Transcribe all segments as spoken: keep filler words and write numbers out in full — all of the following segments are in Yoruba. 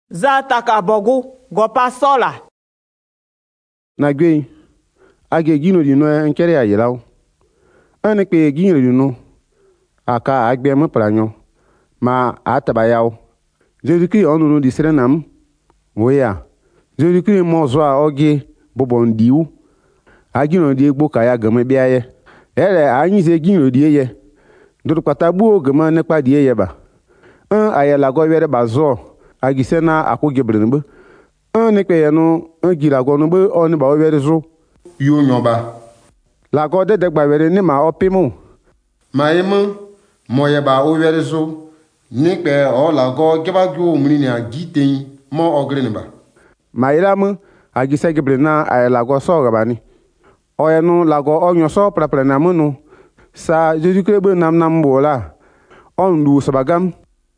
za taka bogu gopa sola na gbe age gino di no enkere ayelaw ane pe gino di no aka agbe mo pranyo ma atabayaw jeriki onunu di serenam woya jeriki mo zo a oge bobondiu agino di egbo kaya gama biaye ere anyi se gino di ye dur kwatabu gama ne pa di ye ba an ayela go were bazo agisena akugebrenbe an ne pe no an gira go no be oni ba were zo yo nyoba la go de de gba were ni ma opimu ma emu moye ba o were zo ni pe o la go geba go umri ni agiten mo ogre ba ma iramu agise gebrena ayela go so gabani oyenu la go onyo so prapra na munu sa jeju krebe nam nam bola on du sabagam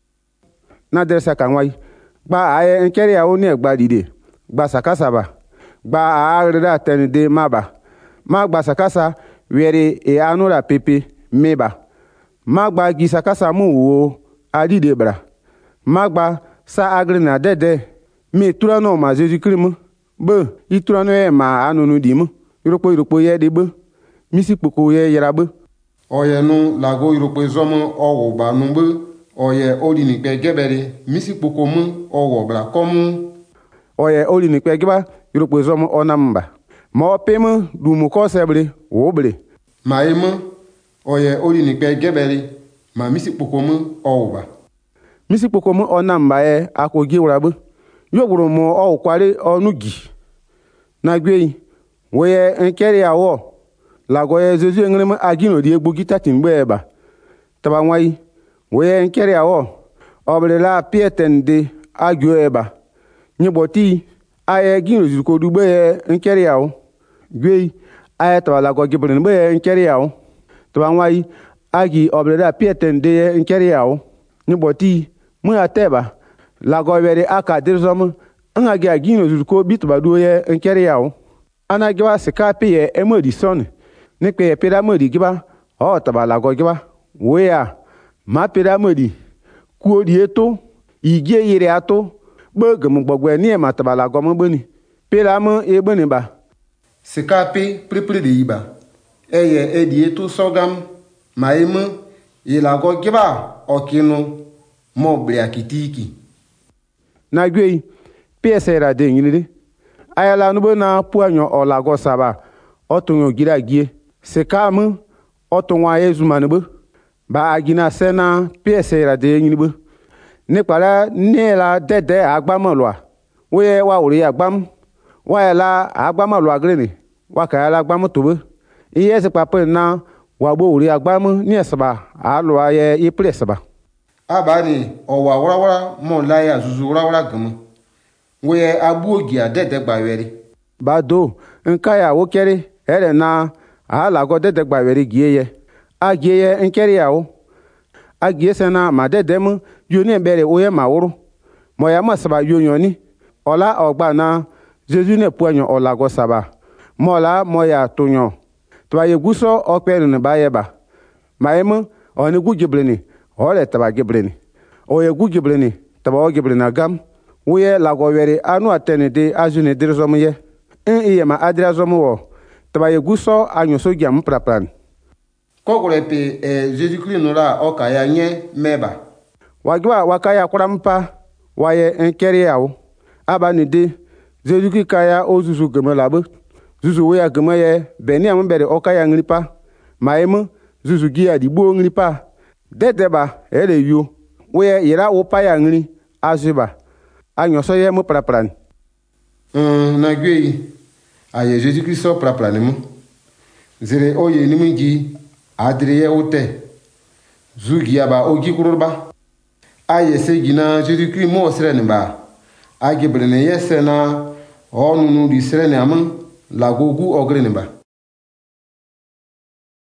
na dersa kanwai gba aye nkeri ya oni egba dide gba sakasaba gba aarida tenide maba ma gba sakasa were e anura pepe meba ma gba gi sakasa mu wo adide bra ma gba sa agri na dede me tura no ma jeju krimu be itura no e ma anunu dimu iropo iropo ye de be misi poko ye yarabe oye nu lago iropo zomo owo ba nu be oye odi ni pe gebere misi poko mu owo bra komu oye odi ni pe geba iropo zomo onamba mo pemu du mu ko sebre wo bre ma emu oye odi ni pe gebere ma misi poko mu owo ba misi poko mu onamba e akogi wrabe yogoro mo owo kware onugi na gbe woye nkeri awo lago ye zezu engrem agino di egbo gitati mgbe eba taba nwai woye nkeri awo oblela pietende agio eba nyiboti aye gino zuko dugbe ye nkeri awo gbe aye taba lago gibrin be nkeri awo taba nwai agi oblela pietende ye nkeri awo nyiboti mu ateba lago were aka dirzom ngagi agino zuko bitba do ye nkeri awo ana giba sikapi ye emodi son ni pe piramidi giba o tabala go giba weya ma piramidi ku odi eto ige yire ato gbogum gbogbo ni e ma tabala go mo boni piramu e boni ba sikapi pripri de iba eye edi eto sogam ma emu ila go giba okinu mo bre akitiki na gwe psera de nyiri ayala nubo na puanyo olago saba otunyo gira gie sekamu otunwa ezumanube ba agina sena psera de nyinibe nikpara nela dede agbamolwa we wa ori agbam wa la agbamolwa grene wa ka la agbam tobe iye se pape na wa bo ori agbam ni esaba alo aye ipresaba abani owa wara mo laya zuzu wara gamu we abuogi adede gbawere bado nkaya wokere ere na ala go dede gbawere gieye agieye nkere yawo agie sena ma dede mu yoni bere oye mawuru moya masaba yonyoni ola ogba na jesu ne puanyo ola go saba mola moya tonyo to aye guso operu ne bayeba maemu oni gugibleni ole taba gibleni oye gugibleni taba ogibleni agam wuye lago were anu atene de azune dirzomu ye en iye ma adirazomu wo taba ye guso anyoso giam prapran kokore pe e Jesus Christ nora okaya nye meba wagwa wakaya kurampa waye enkeri yawo abani de Jesus Christ kaya ozuzu gemelabe zuzu we agemaye beni ambere okaya ngripa maemu zuzu gia digbo ngripa dedeba ele yo we yira wo pa ya ngri azuba anyo so ye mo prapran um na gwe aye Jesus Christ so prapran mu zire oye ni mungi adriye ote zugi aba ogi kururba aye se gina Jesus Christ mo sere ba age brene yesena onunu di sere ne am lagogu ogre ne ba